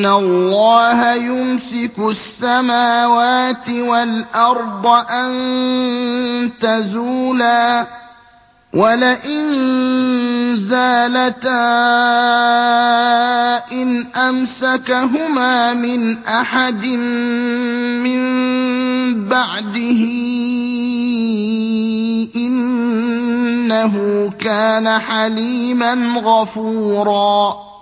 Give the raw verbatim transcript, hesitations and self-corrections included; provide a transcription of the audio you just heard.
إِنَّ اللَّهَ يُمْسِكُ السَّمَاوَاتِ وَالْأَرْضَ أَن تَزُولَا ۚ وَلَئِن زَالَتَا إِنْ أَمْسَكَهُمَا مِنْ أَحَدٍ مِّن بَعْدِهِ ۚ إِنَّهُ كَانَ حَلِيمًا غَفُورًا